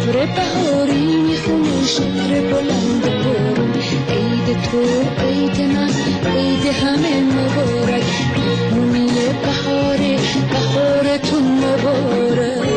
ابر بهاری میخونه شعر بلند بارون. عید تو عید من عید همه مبارک، مهمونی بهاره بهارتون مبارک.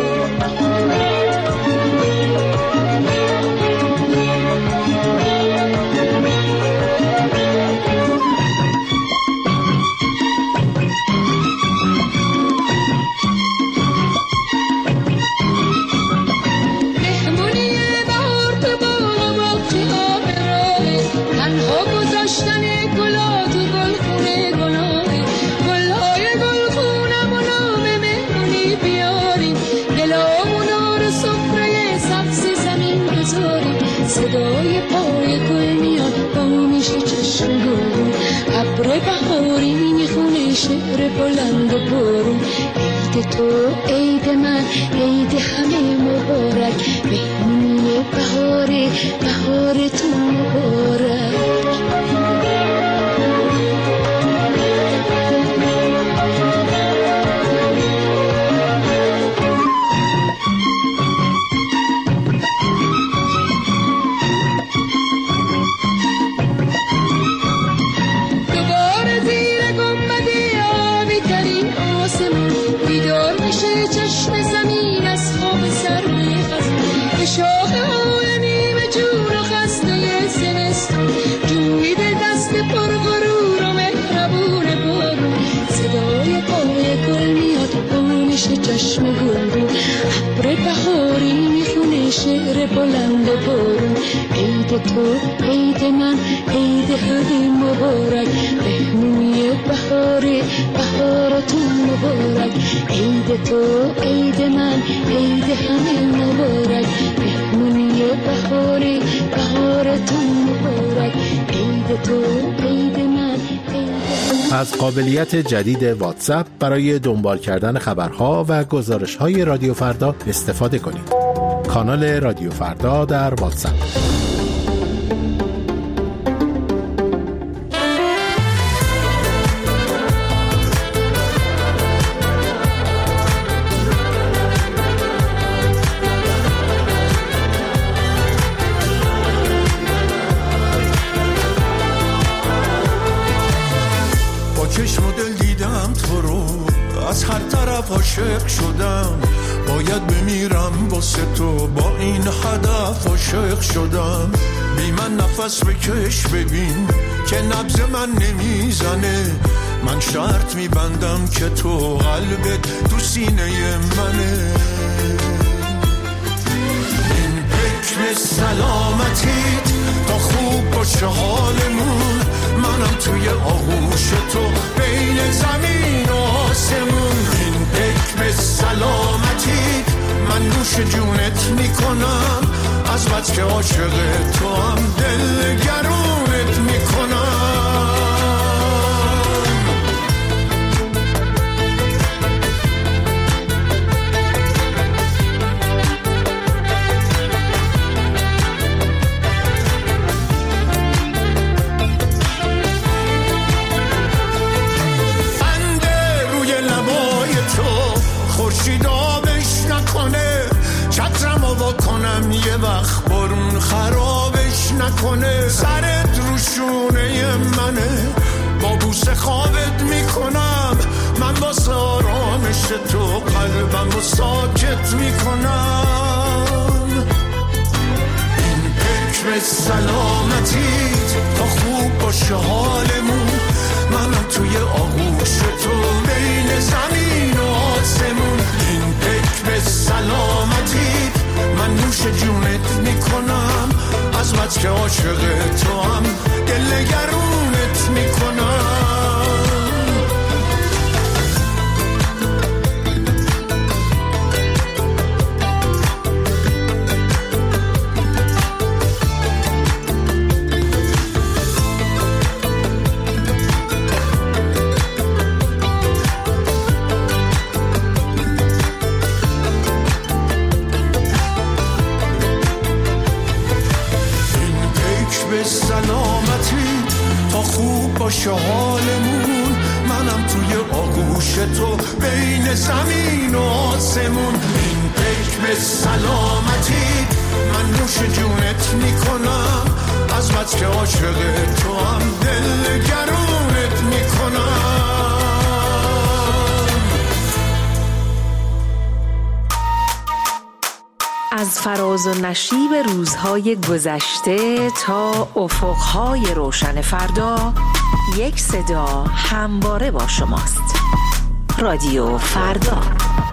صدای پای گل میاد با میشه چشم گلون. ابر بهاری میخونه شعر بلند بارون. عید تو عید من عید همه مبارک، مهمونی بهاره بهارتون مبارک. چشم زمین از خواب سر میخزن به شاخه های نیمه جون و خسته زمستون، جویی به دست پر غرور و مهربون بارون. صدای پای گل میاد با میشه چشم گلون. ابر بهاری میخونه شعر بلند بارون. عید تو عید من عید همه مبارک، مهمونی بهاره بهارتون مبارک. عید تو عید من عید همه مبارک، مهمونی بهاره بهارتون مبارک. عید تو عید من عید. از قابلیت جدید واتساپ برای دنبال کردن خبرها و گزارش‌های رادیو فردا استفاده کنید. کانال رادیو فردا در واتساپ. چشم و دل دیدم تو رو، از هر طرف عاشق شدم. باید بمیرم واسه تو، با این هدف عاشق شدم. بی من نفس بکش ببین که نبض من نمیزنه. من شرط میبندم که تو قلبت تو سینه منه. این حکم سلامتیت تا خوب باشه حالمون. منم توی آغوش تو بین زمین و آسمون. این حکم سلامتی من نوش جونت میکنم، از بس که عاشق تو هم دل گرونت میکنم. کنم یه وقت بارون خرابش نکنه. سرت رو شونه منه، با بوسه خوابت میکنم. من واسه آرامش تو قلبم رو ساکت میکنم. این حکم سلامتیت تا خوب باشه حالمون. منم توی آغوش تو بین زمین و آسمون. این حکم سلامتیت من نوش جونت میکنم، از بس که عاشق تو هم دل گرونت میکنم. سلامتی تا خوب باشه حالمون. منم توی آغوش تو بین زمین و آسمون. این حکم سلامتی نوش جونت میکنم، از بس که عاشق تو هم دل گرونت میکنم. از فراز و نشیب روزهای گذشته تا افقهای روشن فردا، یک صدا همواره با شماست. رادیو فردا.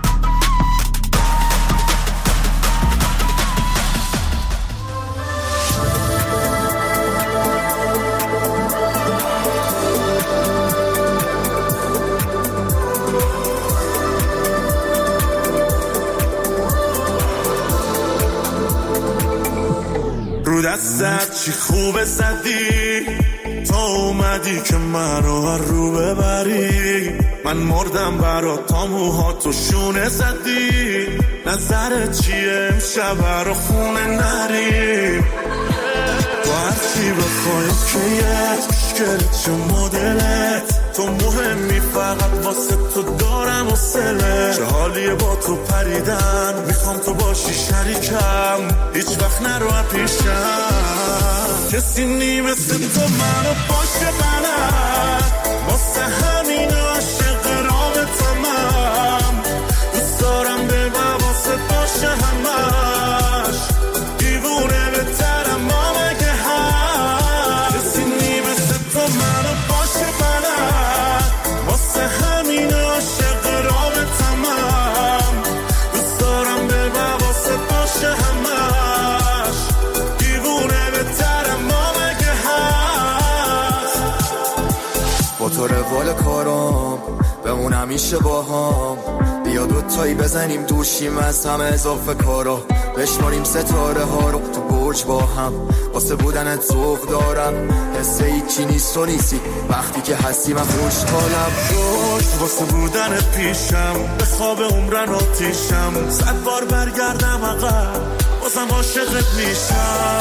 رو دستت چی خوبه زدی، تا اومدی که منو رو ببری. من مردم برات، تا موهاتو شونه زدی. نظرت چیه امشب رو خونه نریم؟ تو هرچی بخوای که مشکلت چه مدلت، تو مهمی فقط واسه تو دارم حوصله. چه حالیه با تو پریدن، میخوام تو باشی شریکم، هیچ وقت نرو پیشم. کسی نی مثل تو منو باشه منم، واسه همین عاشق رابطمم. دوست دارم به واسه باشه همش، دیوونه بهترم ما مگه هم. کسی نی مثل تو منو باشه منم، واسه همین عاشق رابطمم. دوست دارم به واسه باشه همش، دیوونه بهترم ما مگه هست. با تو روال کارم بمون همیشه با هم، بیا دوتایی بزنیم دوشیم از همه اضافه کارا. بشماریم ستاره ها رو تو برج با هم، واسه بودنت ذوق دارم، حس هیچی نیست و نیستی وقتی که هستی. من خوشحالم روش واسه بودنت پیشم، به خواب عمرن آتیشم. 100 بار برگردم عقب بازم عاشقت میشم.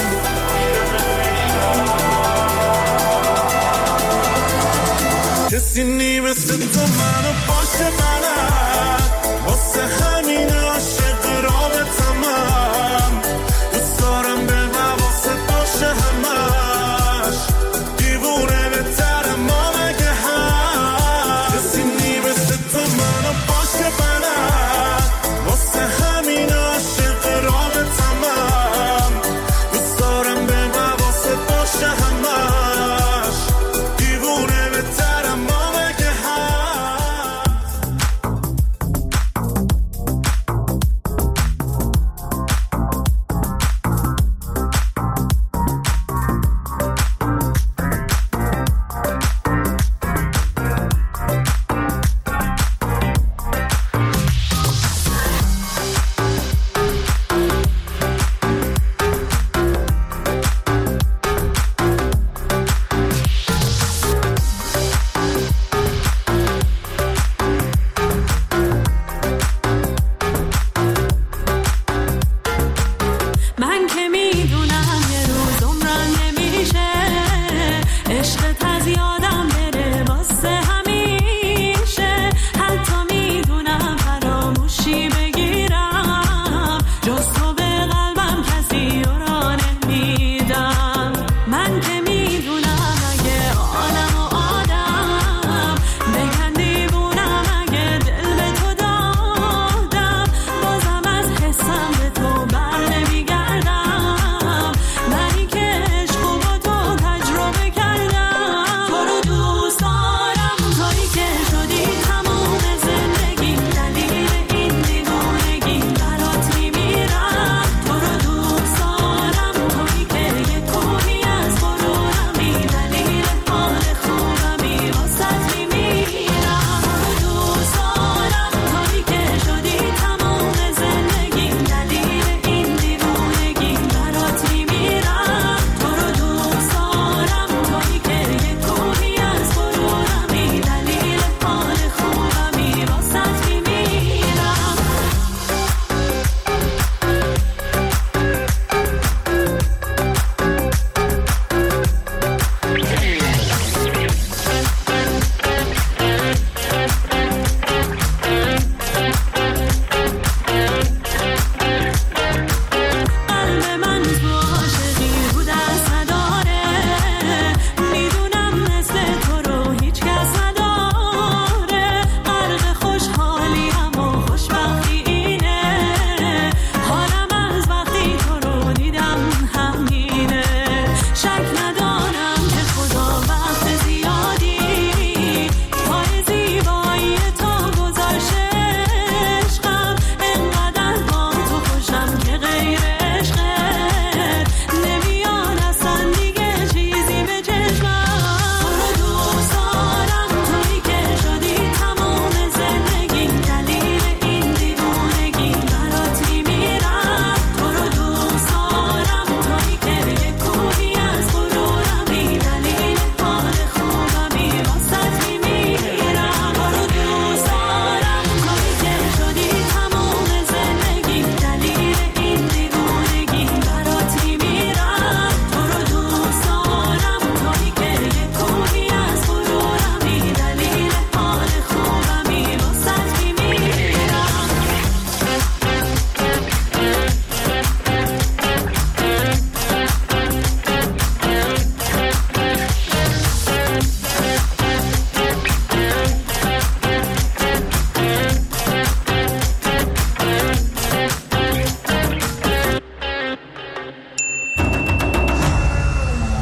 کسی نی مثل تو منو باشه منم، واسه همین عاشق رابطمم. دوست دارم به واسه باشه همش، دیوونه بهترم ما مگه هم. کسی نی مثل تو منو باشه منم، واسه همین عاشق رابطمم. دوست دارم به واسه باشه همش، دیوونه بهترم ما مگه هم.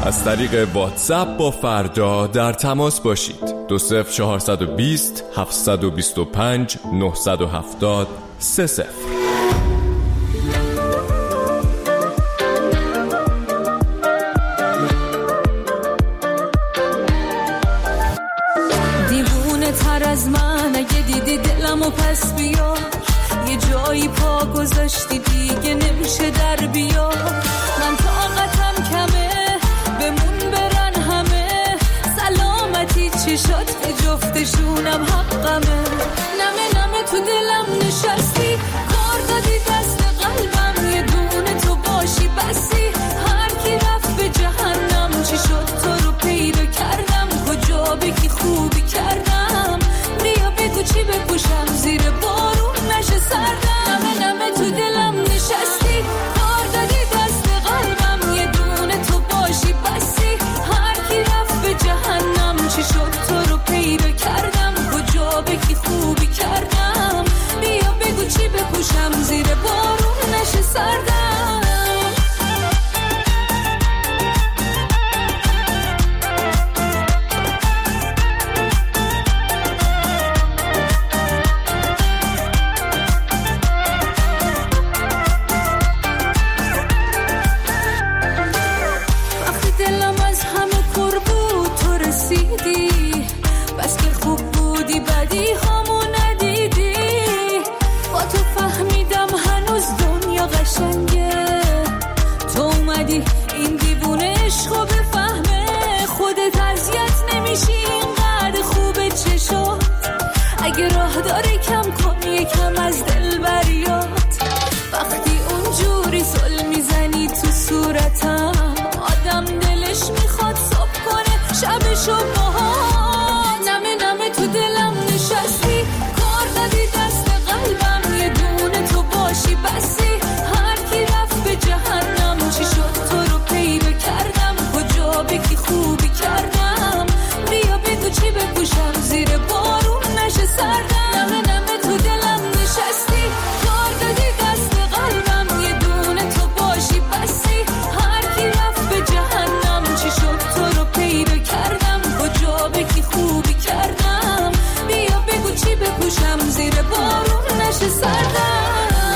از طریق واتساپ با فردا در تماس باشید. 20420 725 970 30. دیوونه تر از من اگه دیدی دلمو پس بیا، یه جایی پا گذاشتی دیگه نمیشه در بیا. من طاقتم کمه بمون برن همه، سلامتی چشات به جفتشونم حقمه. نمه نمه تو دلم نشستی، کار دادی دست قلبم، یه دونه تو باشی بسی. هر کی رفت به جهنم، چی شد تو رو پیدا کردم، کجا بگی خوبی کردم. بیا بگو چی بپوشم زیر بارون نشه سردم. نمه نمه تو دلم نشستی، کار دادی دست قلبم، یه دونه تو باشی بسی. هر کی رفت به جهنم، چی شد تو رو پیدا کردم، کجا بگی خوبی کردم. بیا بگو چی بپوشم زیر بارون نشه سردم. بس که خوب بودی بدی همو ندیدی، با تو فهمیدم هنوز دنیا قشنگه. تو اومدی این دیوونه عشقو بفهمه، خودت اذیت نمیشی اینقدر خوبه چشات. اگه راه داره کم کن یکم از دل بریات، وقتی اونجوری سل میزنی تو صورتم، آدم دلش میخواد صبح کنه شبشو باهات. نمه نمه تو دلم نشستی، کار دادی دست قلبم، یه دونه تو باشی بسی. هر کی رفت به جهنم، چی شد تو رو پیدا کردم، کجا بگی خوبی کردم. بیا بگو چی بپوشم زیر بارون نشه سردم. نمه نمه تو دلم نشستی، کار دادی دست قلبم، یه دونه تو باشی بسی. هر کی رفت به جهنم، چی شد تو رو پیدا کردم، کجا بگی خوبی کردم. بیا بگو چی بپوشم زیر بارون نشه سردم.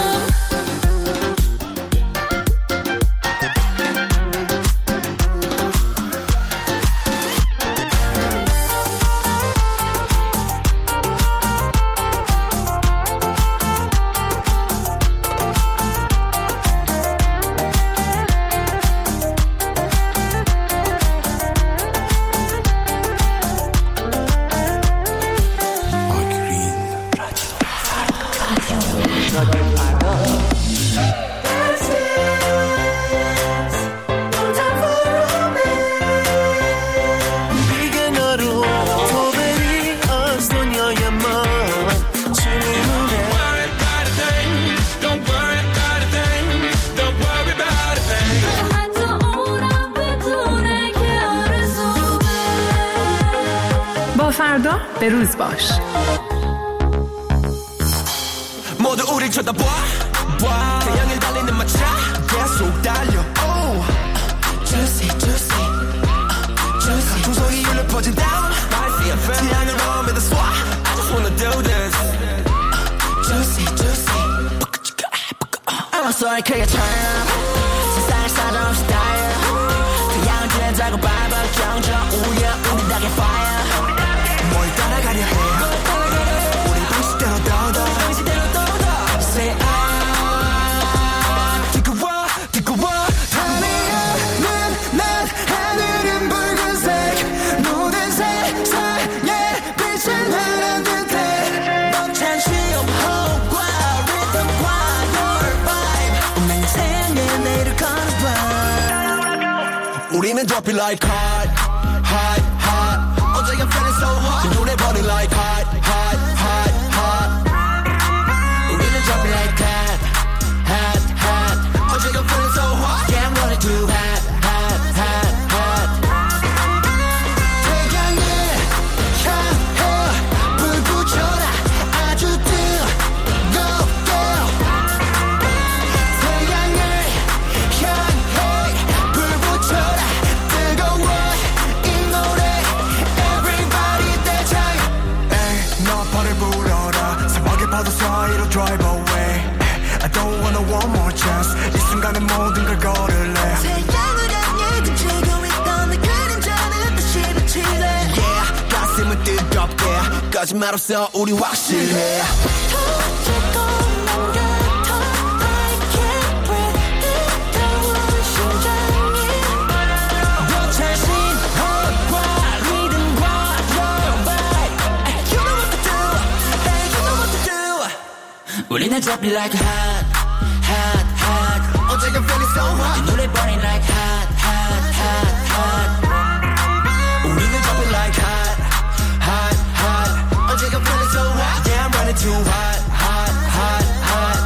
فردا به روز باش. 모두 우리 쳐다봐 태양을 달리는 마차 계속 달려 Juicy juicy juicy 풍속이 울려 퍼진 down 태양을 마음에다 쏴 I just wanna do this Juicy juicy I'm sorry 크게 turn up 세상을 사정 없이 달려 태양을 지나자고 밟아 경적 우려 우리 닭의 fire 뭘 따라가려 해 우리 방식대로 더더 Say 뜨거워 하늘은 난 하늘은 붉은색 모든 세상에 빛을 하는 듯해 벅찬 쉼호흡과 리듬과 your vibe 운명의 생에 내일을 걸어봐 우리는 drop it like hot hot hot 어제가 feeling so hot 지금 노래 버린 like hot hot hot hot 우리는 drop it like hot hot hot 어제가 feeling so hot yeah I'm running too hot hot hot hot 태양을 향해 불 붙여라 아주 뜨겁게 태양을 향해 불 붙여라 뜨겁게 언젠가는 모든 걸 걸을래 태양을 향해 그치고 있던 내 그림자는 다시 비치네 Yeah 가슴은 뜨겁게 거짓말 없어 우리 확실해 우리는 drop it like hot, hot, hot. 어제가 feeling so hot. 이 노래 burning like hot, hot, hot, hot. 우리는 drop it like hot, hot, hot. 어제가 feeling so hot. Yeah, I'm running too hot, hot, hot, hot.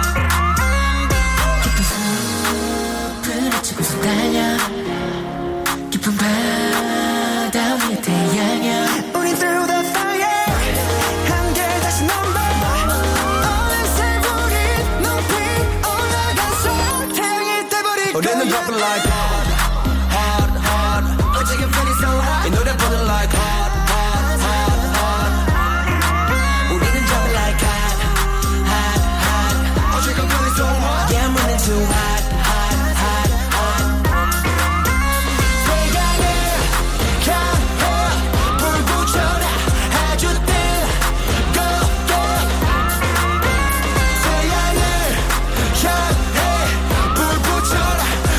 깊은 숲을 헤치고서 달려 깊은 바다 위에 태양이야. 우린 through the fire. 함께 다시 넘버. 우리는 drop it like hot, hot, hot. 어제가 feeling so hot. 이 노래 burning like hot, hot, hot, hot. 우리는 drop it like hot, hot, hot. 어제가 feeling so hot. Yeah, I'm running too hot, hot, hot, hot. 태양을 향해 불 붙여라 해줄 때 go, go. 태양을 향해 불 붙여라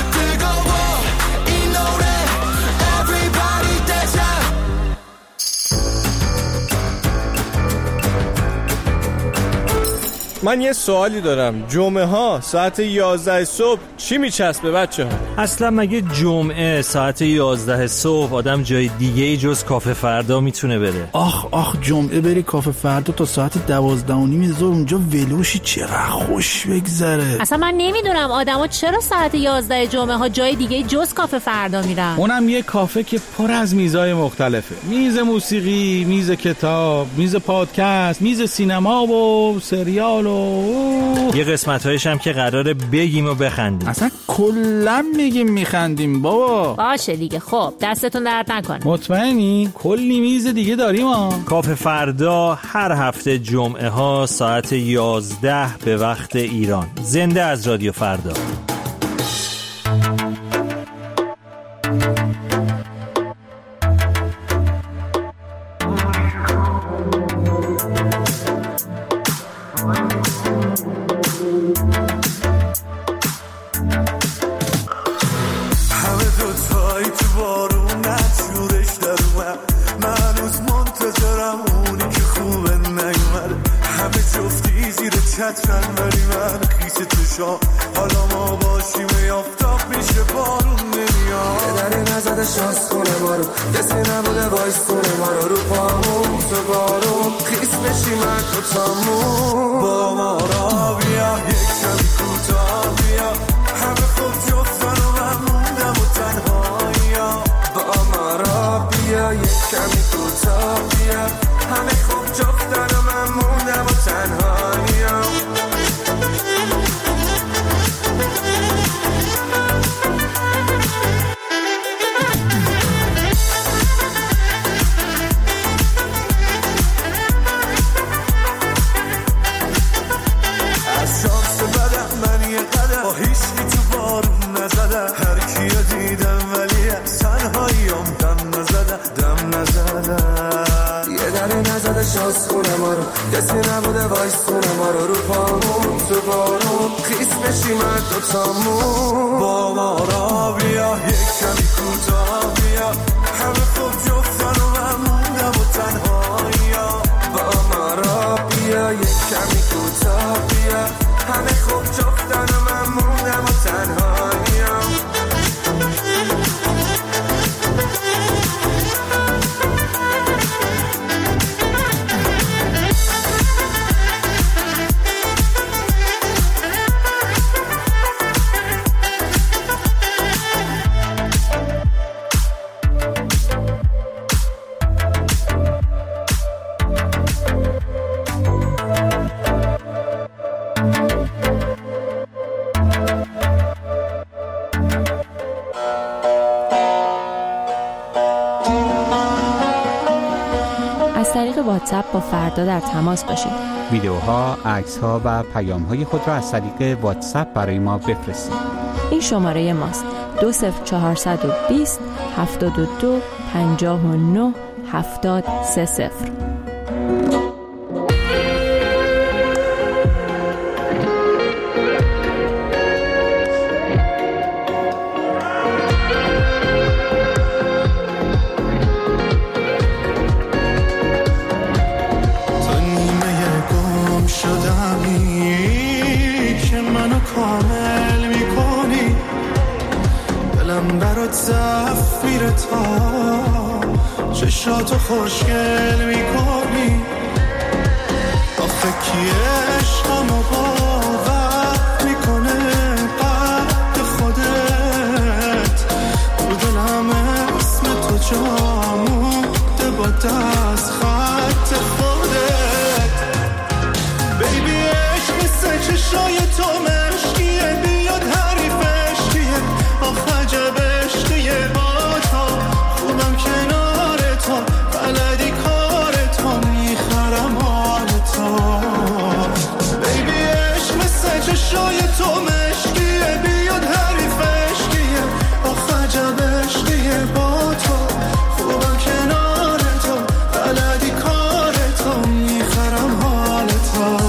من یه سوالی دارم. جمعه ها ساعت 11 صبح چی میچسبه بچه ها؟ اصلا مگه جمعه ساعت 11 صبح آدم جای دیگه جز کافه فردا میتونه بره؟ آخ جمعه بری کافه فردا تا ساعت 12:30 ظهر اونجا ولوشی چقدر خوش بگذره. اصلا من نمیدونم آدما چرا ساعت 11 جمعه ها جای دیگه جز کافه فردا میرن. اونم یه کافه که پر از میزای مختلفه. میز موسیقی، میز کتاب، میز پادکست، میز سینما و سریال و یه قسمت‌هایش هم که قراره بگیم و بخندیم. اصلا کلا میگیم میخندیم بابا. باشه دیگه. خب دستتون درد نکنه. مطمئنی؟ کلی میز دیگه داریم ها. کافه فردا هر هفته جمعه ها ساعت 11 به وقت ایران. زنده از رادیو فردا. چترن ولی من خیس چشام حالا ما باشیم یافتاب میشه بارون نمیاد یه دری نزده شانس کنه ما رو کسی نبوده وایستونه ما رو پامون تو بارون خیس بشیم من تو تامون با ما را بیا یک کمی کوتاه بیا همه خوب جفتن و من موندم و تنهایی با ما را بیا یک کمی کوتاه بیا همه خوب جفتن و من موندم و تنهایی شانس خونه ما رو کسی نبوده وایستونه ما رو پامون تو بارون خیس بشی من دوتامون با ما را بیا یک کمی کوتاه بیا همه خوب جفتن و من موندم و تنهایی با ما را بیا یک کمی کوتاه بیا همه خوب جفتن و من موندم و تنهایی طریق واتساپ با فردا در تماس باشید. ویدیوها، عکس‌ها و پیام‌های خود را از طریق واتساپ برای ما بفرستید. این شماره ماست: 20420 72 59 7030. چشاتو خوشگل میکنی، آخه کی عشقمو باور میکنه قد خودت، تو دلم اسم تو جا مونده با دست خط خودت. بیبی عشق مثل چشای تو مشکیه، بیاد حریفش کیه، آخه عجب عشقیه با تو، خوبم کنار تو، بلدی کار تو، میخرم حال تو. بیبی عشق مثل چشای تو مشکیه، بیاد حریفش کیه، آخه عجب عشقیه با تو، خوبم کنار تو، بلدی کار تو، میخرم حال تو.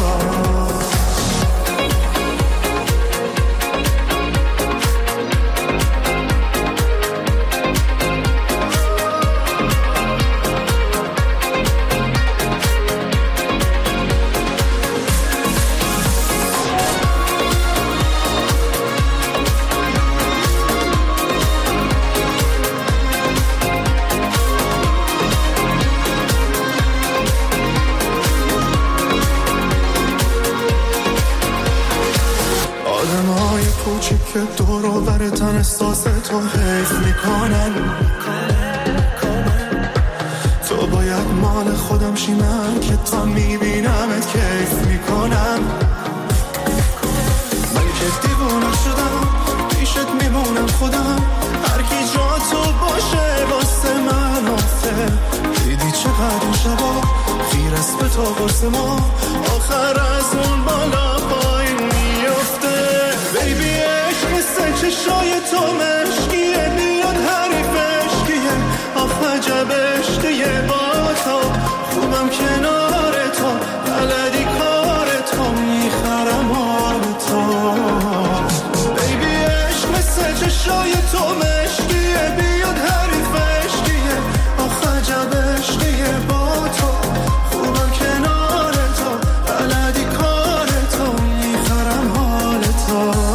آدمای کوچیک که دور و برتن احساس تو حیف میکنن، تو باید مال خودم شی، من که تا میبینمت کیف میکنم. من که دیوونه شدم پیشت میمونم خودم، هر کی جا تو باشه واسه من آفه. دیدی چقدر این شبا خیر است به تا قرص ما، آخر از اون بالا پایین میفته. بیبی عشق مثل چشای تو مشکیه، بیاد حریفش کیه، آخه عجب عشقیه با تو، خوبم کنار تو، بلدی کار تو، میخرم حال تو. بیبی عشق مثل چشای تو مشکیه، بیاد حریفش کیه، آخه عجب عشقیه با تو، خوبم کنار تو، بلدی کار تو، میخرم حال تو.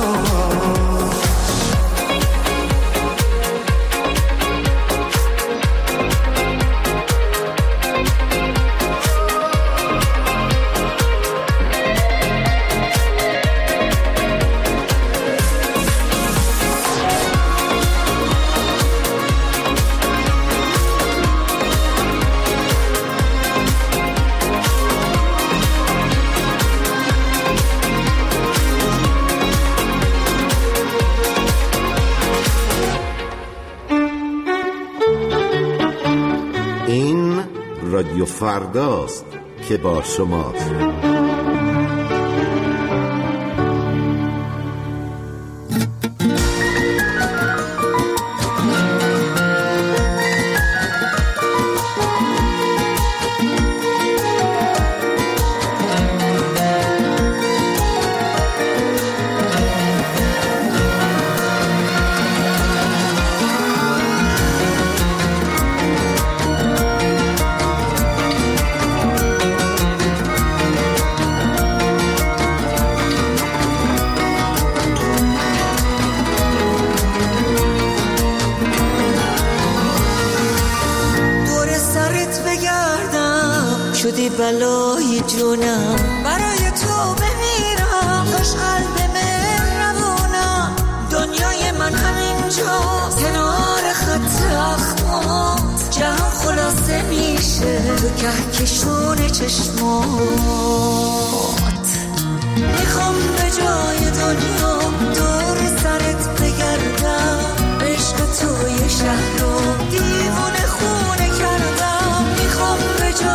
این رادیو فرداست که با شماست. شدی بلای جونم، برای تو بمیرم، خوش قلب مهربونم، دنیای من همینجا کنار خط اخمات، جهان خلاصه میشه تو کهکشون چشمات. میخوام به جای دنیا دور سرت بگردم، عشق توی شهر رو دیوونه خونه کردم. میخوام به جای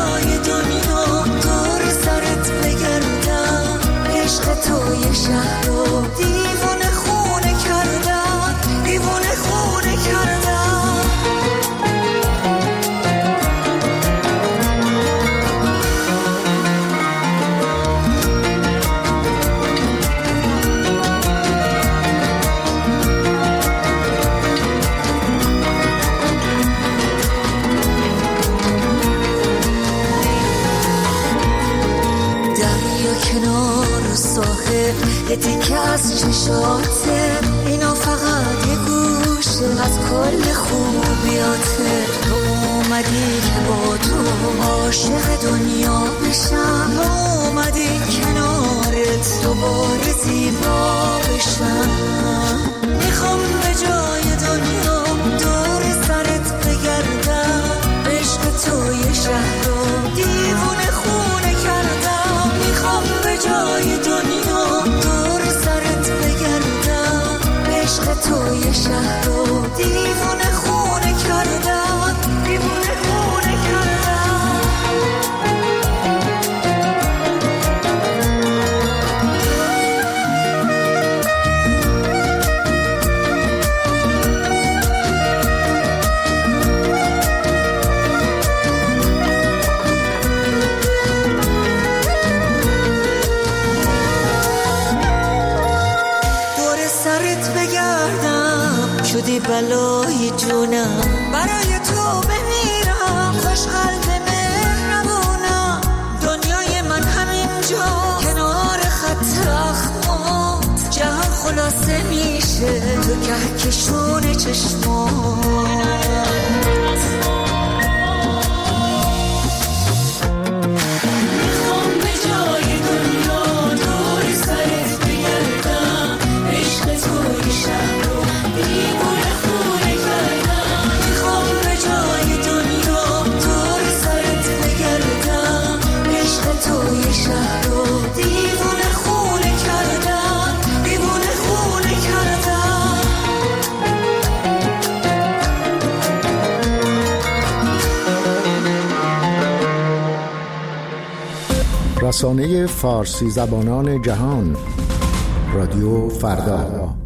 یه تیکه از چشاته، اینا فقط یه گوشه از کل خوبیاته. تو اومدی که با تو عاشق دنیا بشم، اومدی کنارت دوباره زیبا بشم. میخوام به جای دنیا دور سرت بگردم، عشق توی شهر رو دیوونه خونه کردم. میخوام به جای دنیا دور سرت بگردم، عشق توی شهر رو دیوونه خونه کردم، دیوونه خونه کردم. شدی بلای جونم، برای تو بمیرم، خوش قلب مهربونم. دنیای من همینجا کنار خط اخمات، جهان خلاصه میشه تو کهکشون چشمات. رسانه فارسی زبانان جهان، رادیو فردا.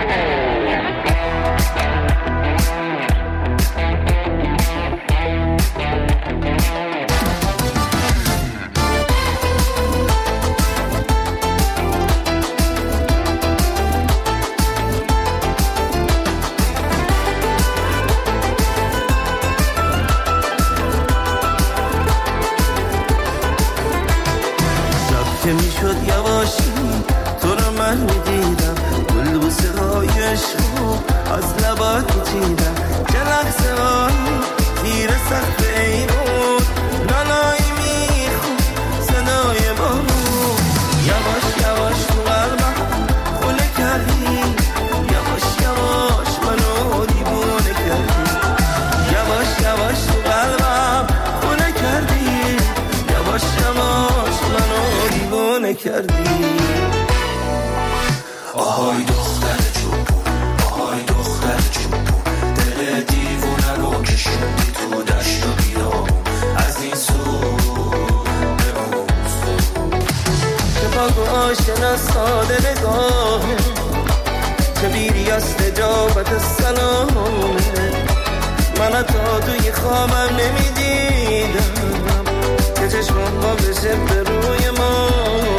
که میشد یواشی تو رو من میدیدم، گل بوسه های عشقو از لبات میچیدم. چه لحظه های تیر سخت ایمون، نانایی میخون صدای بارون. یواش یواش تو قلبم خونه کردی، یواش یواش منو دیوونه کردی. یواش یواش تو قلبم خونه کردی، یواش یواش منو دیوونه کردی. آهای دختر چوبون، آهای دختر چوبون، دل دیوونه رو کشوندی تو دشت و بیابون، از این سو به اون سو. چه پاک ساده نگاهه، چه بیری از نجابت سلامه. من تا توی خوابم نمیدیدم که چشمم با بشه به روی ما.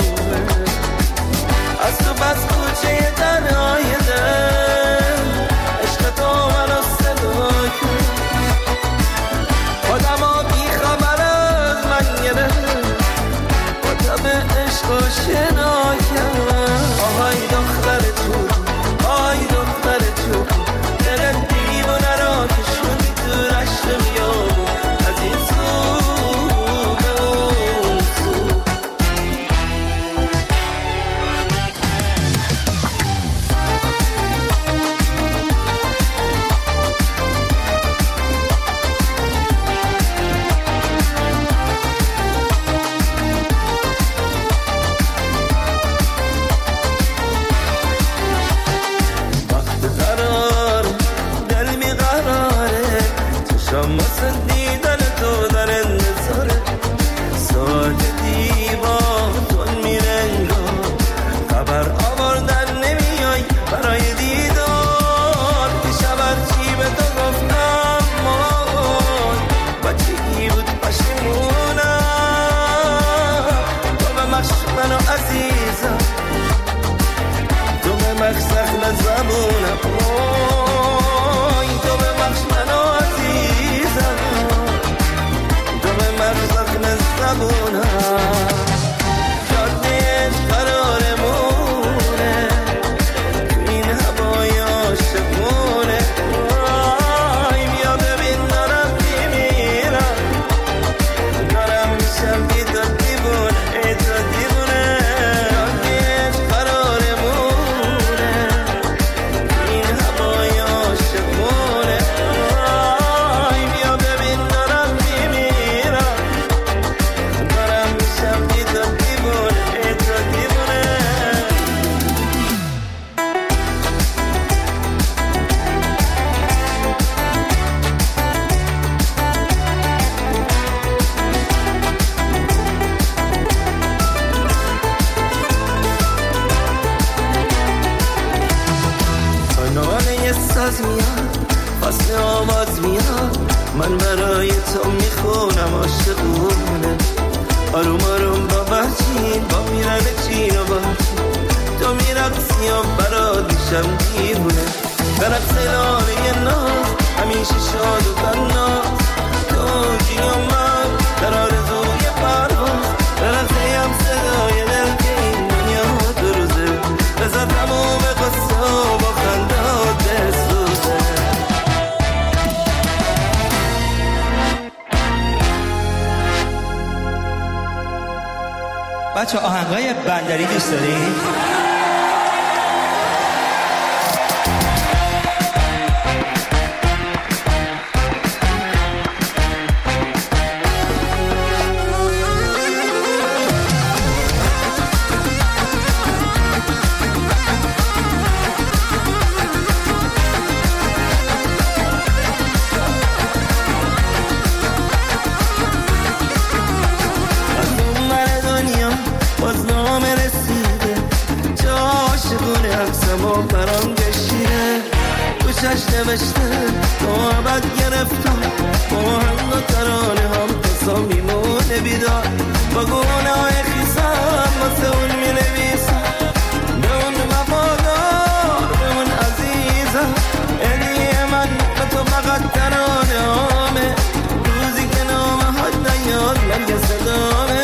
از تو بس کوچه تنهای دل، عشق تو منو صدا کرد. خودم ها بی خبر از من گرفت، خودم عشق و شنا کرد. آهای دختر تو، آهای دختر تو، دل دیوونه را کشوندی تو رشت بیابون، از این سو به اون سو. زبونم، تو ببخش منو عزیزم. ساز میاد فصل آواز میاد من برای تو میخونم عاشقونه آروم آروم با بچین با میرن چین و باچین تو میرقصی و برا دیشم دیوونه برقص لانه ناز همیشه شاد و بناز تو جی و من در آرزوی پرواز برقصه هم صدای دل که این دنیا دو روزه بذار تموم قصه و با خندات بسوزه بچه آهنگای بندری دوست دارید؟ برام کشیده گوشش نوشته محبت گرفتم آهنگ و ترانه هم قصا میمونه بیدار با گناه خیسم واسه اون مینویسم به اون وفادار به اون عزیزم هدیه من به تو فقط ترانه هامه روزی که نامه حد نیاد مرگ صدامه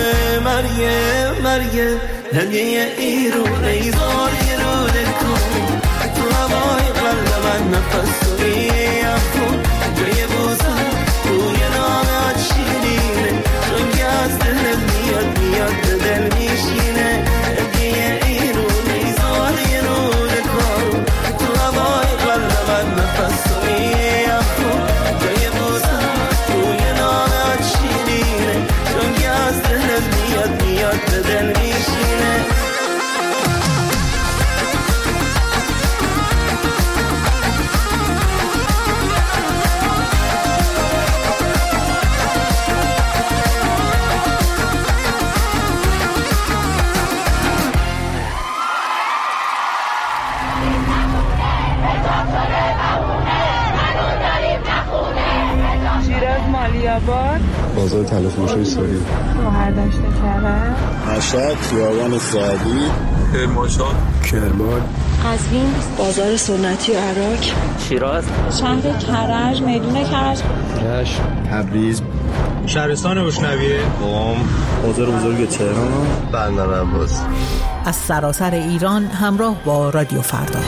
مرگه هدیه ایرونه ایزاری رو دل کن تو هوای قلب من نفس و میه خون جای بوزم روی نامه شیرینه چون که از دل میاد به دل میشینه هدیه ایرونه ایزاری رو دل کن تو هوای قلب من نفس و میه خون جای بوزم روی نامه شیرینه چون که از دل میاد به دل میشینه بازار طلا فروشی سوری شوهر داشته کرده مشهد خیابان سعدی کرمان قزوین بازار سنتی و عراق شیراز شهر کرج میدون کرج رشت تبریز شهرستان روشنویه قم بازار بزرگ تهران بندر عباس از سراسر ایران همراه با رادیو فردا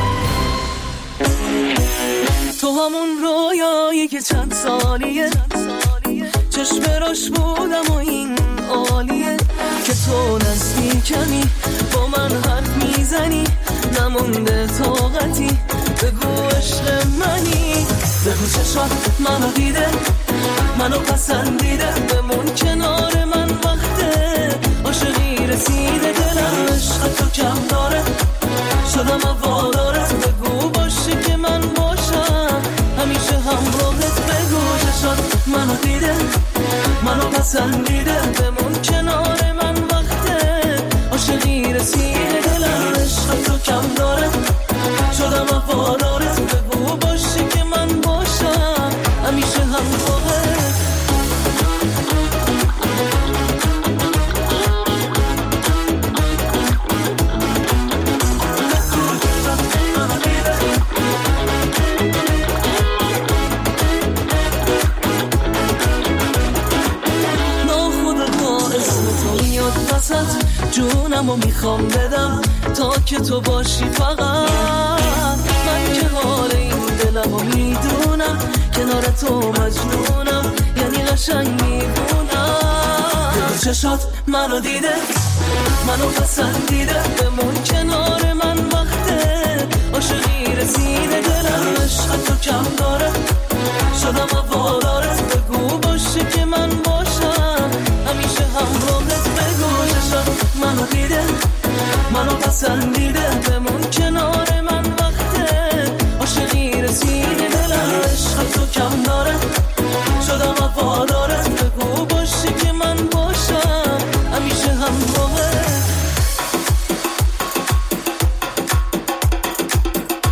تو همون رویایی که چند سالیه چشم راش بودم و این عالیه که تو نزدیکمی با من حرف میزنی نمونده طاقتی بگو عشق منی بگو چشات منو دیده منو پسندیده بمون کنار من وقته عاشقی رسیده دلم عشق تو کم داره شدم واداره بگو باشه که من باشم همیشه همراهت بگو چشات منو دیده منو پسندیده بمون کنار من وقته عاشقی رسیده دلم عشق تو کم داره شدم وفاداره بگو باشه که من باشم همیشه همراهت جونمو میخوام بدم تا که تو باشی فقط من که حال این دلمو میدونم کنار تو مجنونم یعنی قشنگ میبونم چشات منو دیده منو پسندیده بمون کنار من وقته عاشقی رسیده دلم عشق تو کم داره شدم وفاداره بگو باشه که من باشم همیشه همراهت بگو چشات منو دیده منو پسندیده بمون کنار من وقته عاشقی رسیده دلم عشق تو کم داره شدم وفاداره بگو باشه که من باشم همیشه همراهت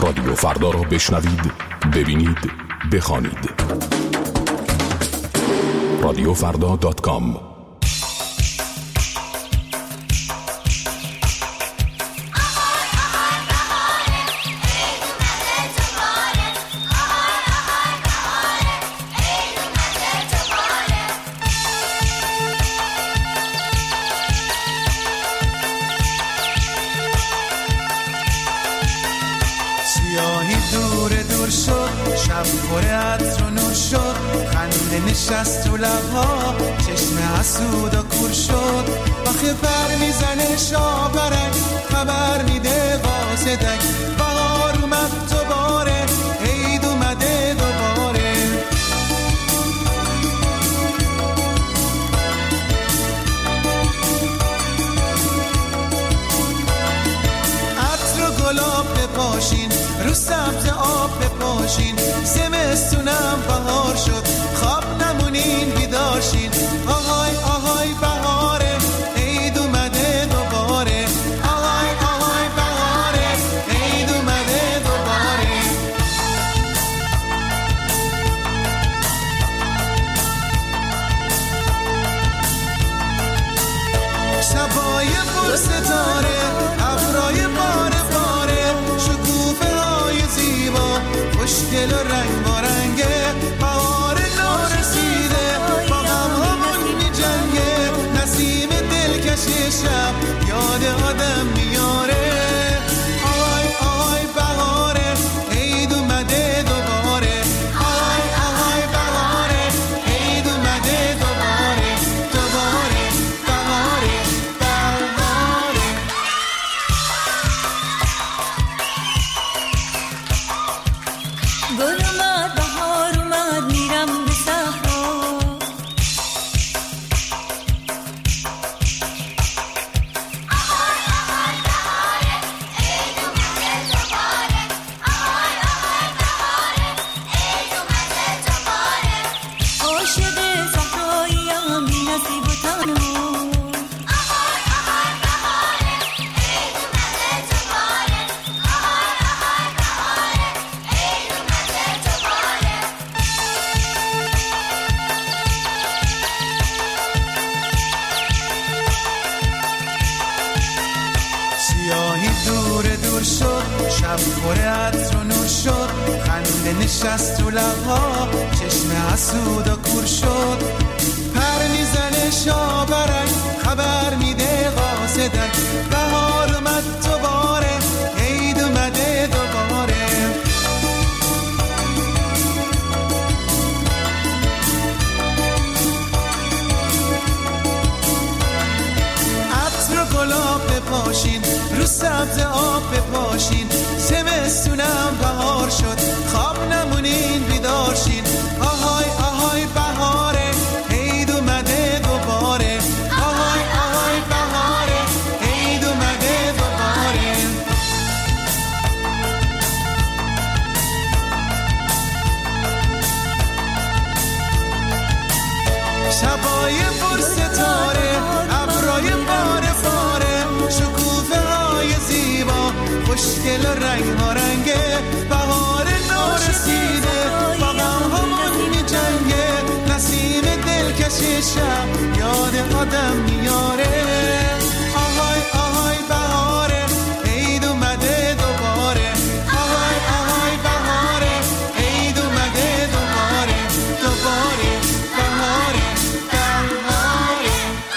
رادیو فردا را بشنوید، ببینید، بخوانید. رادیوفردا.com. نشست تو لبها چشم حسود و کور شد آخه پر میزنه شاپرک خبر میده واسدک بهار اومد دوباره عید اومده دوباره عطر و گلاب بپاشین رو سبز آب بپاشین زمستونم بهار شد خواب نمونین بیدارشین آهای آهای بهاره عید اومده دوباره آهای آهای بهاره عید اومده دوباره شبای پر ستاره ابرای باره باره شکوفه های زیبا خوشگل و رنگ و رنگه شب یاد آدم میاره آهای آهای بهاره عید اومده دوباره آهای آهای بهاره عید اومده دوباره دوباره بهاره بهاره گل اومد بهار اومد میرم به صحرا نشست تو لبها چشم حسود و کور شد پر میزنه شاپرک خبر میده قاصدک بهار اومد دوباره عید اومده دوباره عطر و گلاب بپاشین رو سبز آب بپاشین زمستونم بهار شد خواب نمونین بیدارشین آهای آهای بهاره عید اومده دوباره آهای آهای بهاره عید اومده دوباره شبای پر ستاره ابرای باره باره شکوفه های زیبا خوشگل و رنگ ها رنگه بهار نورسیده با غم همون می جنگه نسیم دلکش شب یاد آدم میاره آهای آهای بهاره عید اومده دوباره آهای آهای بهاره عید اومده دوباره دوباره بهاره بهاره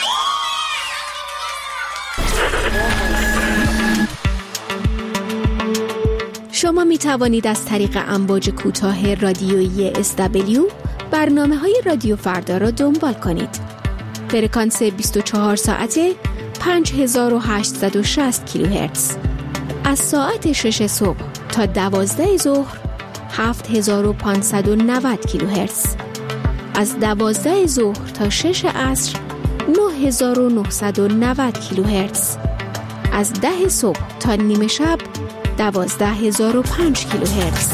شما می توانید از طریق امواج کوتاه رادیویی SW برنامه‌های رادیو فردا را دنبال کنید. فرکانس 24 ساعته 5860 کیلوهرتز. از ساعت 6 صبح تا 12 ظهر 7590 کیلوهرتز. از 12 ظهر تا 6 عصر 9990 کیلوهرتز. از 10 صبح تا نیمه شب 12005 کیلوهرتز.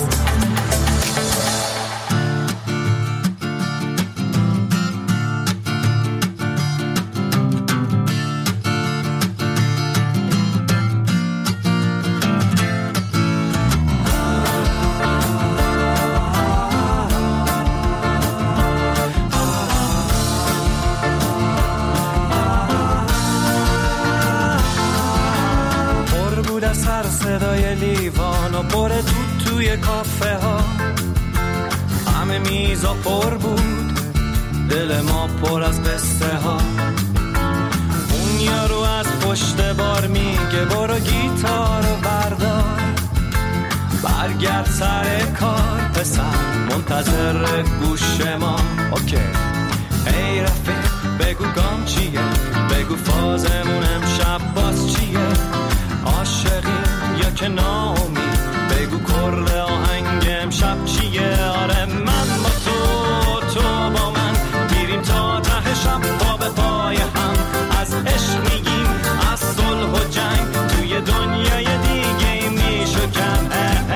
بود از سر صدای لیوان و پر دود توی کافه ها. همه میزا پر بود، دل ما پر از قصه ها. اون یارو از پشت بار میگه برو گیتار رو بردار، برگرد سر کار پسر، منتظر گوش ما. اوکی ای رفیق بگو گام چیه، بگو فازمون امشب باز چیه، عاشقیم یا که ناامید، بگو کرد آهنگ امشب چیه. آره من با تو با من میریم تا ته شب، پا به پای هم از عشق میگیم، از صلح و جنگ توی دنیای دیگه میشکن.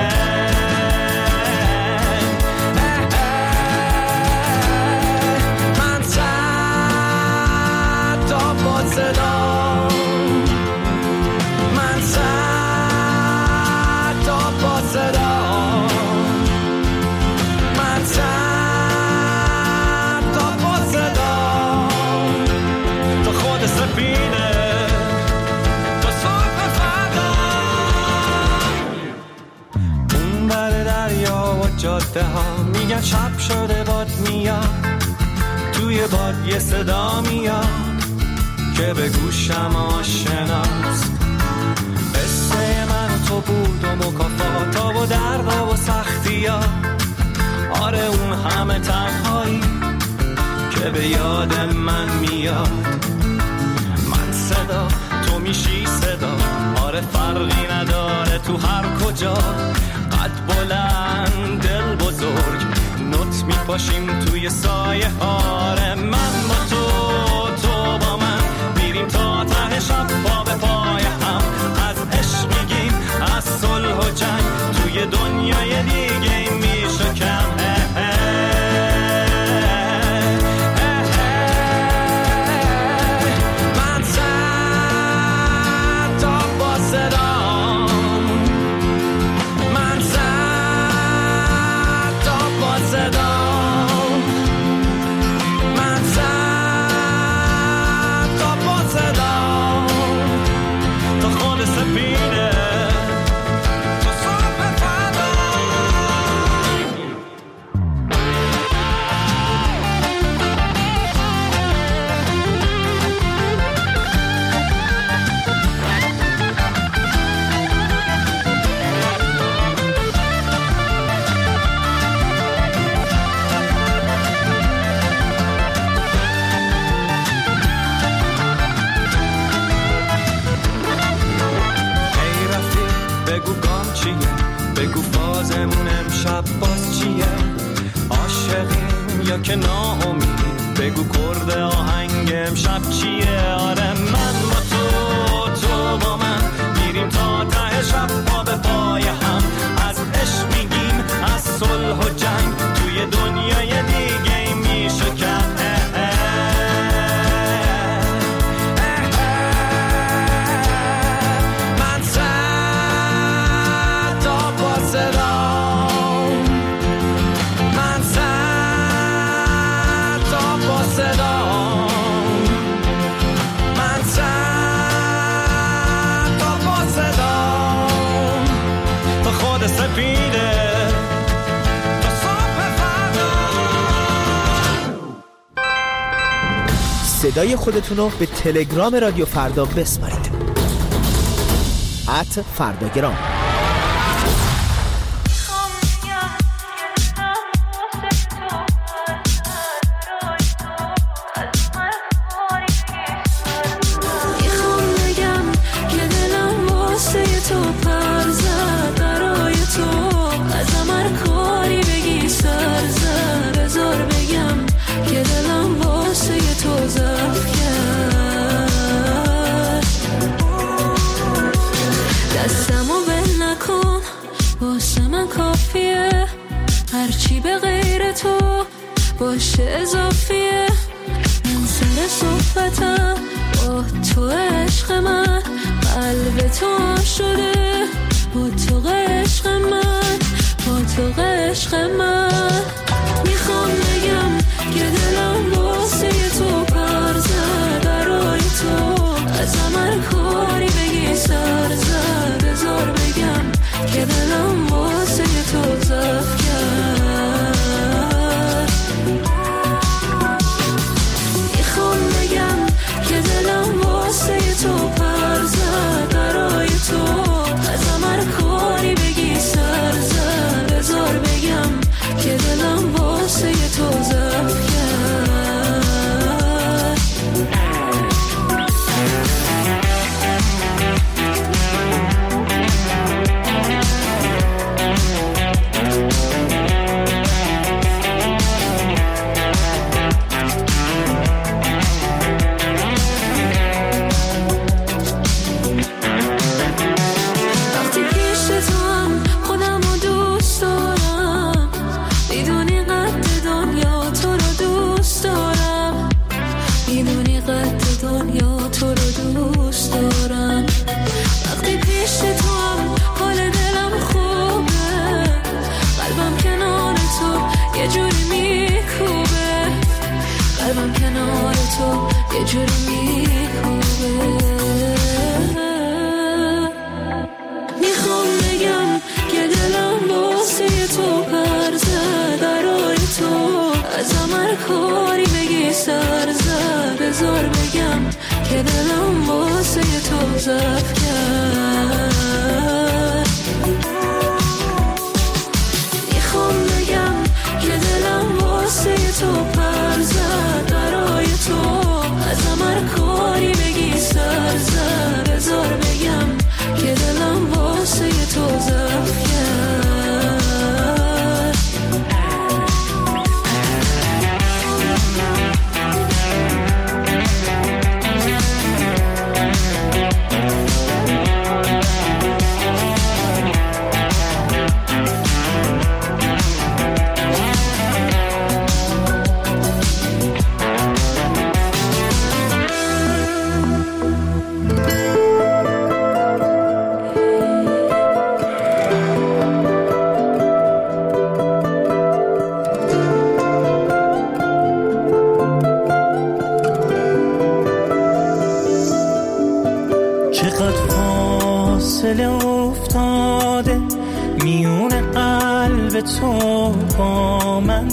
من صد تا با صدا، من صد تا با صدا، من صد تا با صدا، تا خود سفینه تا صبح فردا. اون بر دریا و جاده ها میگن شب شده باد میاد، توی باد یه صدا میاد که به گوشم آشناست. قصه من و تو بود و مکافاتا و دردا و سختی ها. آره اون همه تنهایی که به یاد من میاد. من صدا تو میشی صدا، آره فرقی نداره تو هر کجا. قد بلند دل بزرگ نوت میپاشیم توی سایه. آره من با تو با من میریم تا ته شب، پا به پای هم از عشق میگیم، از صلح و جنگ توی دنیای دیگه میشکم. من صد تا با صدا، من صد تا با صدا، من صد تا با صدا، تا خود سفینه تا صبح فردا. ای رفیق بگو گام چیه، بگو فازمون امشب باز چیه، عاشقیم یا که ناامید، بگو کرد آهنگ امشب چیه. آره من با تو با من میریم تا ته شب، پا به پای هم از عشق میگیم، از صلح و جنگ توی دنیای دیگه میشکن. من صد تا با صدا، من صد تا با صدا، من صد تا با صدا، تا خود سفیده تا صبح فردا. صدای خودتون رو به تلگرام رادیو فردا بسپارید. @فرداگرام. میخوام بگم که دلم واسه تو پر زد، برای تو ازم هر کاری بگی سر زد. بذار بگم که دلم واسه تو ضعف کرد. دستمو ول نکن واسه من کافیه، هرچی به غیر تو باشه اضافیه. من سر صحبتم با تو عشق من، قلب تو شده با تو عشق من، با تو عشق من. میخوام بگم که دلم واسه تو پر زد، برای تو ازم هر کاری بگی سر زد. چرا میخوابه. میخوام بگم که دلم واسه تو پر زد، برای تو ازم هر کاری بگی سر زد. بذار بگم که دلم واسه تو ضعف کرد. میخوام بگم که دلم واسه تو پر زد، برای تو ازم هر کاری بگی سر زد. بذار بگم که دلم واسه تو ضعف کرد. افتاده میون قلب تو با من،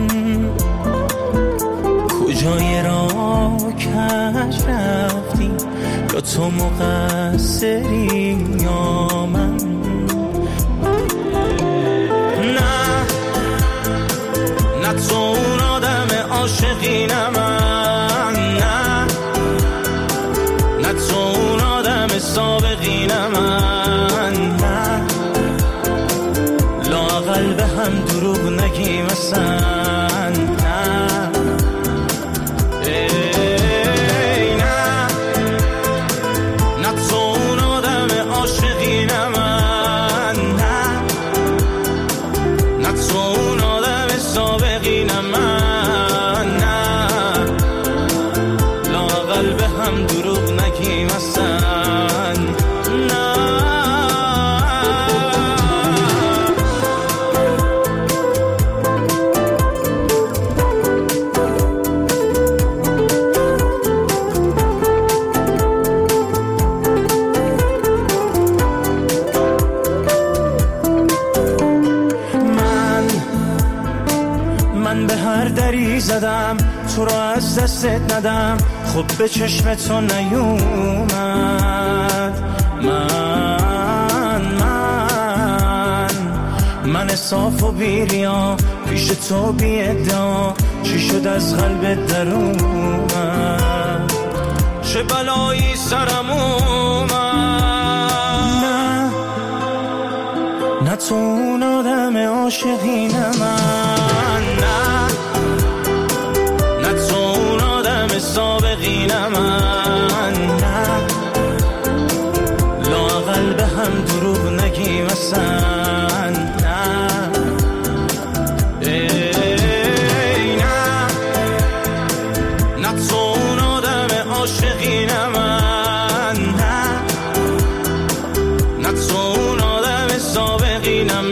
کجای راه کج رفتی، یا تو مقصری یا من. نه تو اون آدم عاشقی نه من، نه تو اون آدم سابقی نه من، نه لااقل به هم دروغ نگیم اصلا، نه تو اون آدم عاشقی نه من، نه تو اون آدم سابقی نه من، نه لااقل به هم دروغ نگیم اصلا. من به هر دری زدم تو رو از دستت ندم، خب به چشم تو نیومد. من صاف و بیریا پیش تو بی ادعا، چی شد از قلبت در اومد، چه بلایی سرم اومد. نه تو اون آدم عاشقی نه من، نه تو اون آدم سابقی نه من، نه لااقل به هم دروغ نگیم اصلا، نه تو اون آدم عاشقی نه من، نه تو اون آدم سابقی نه من.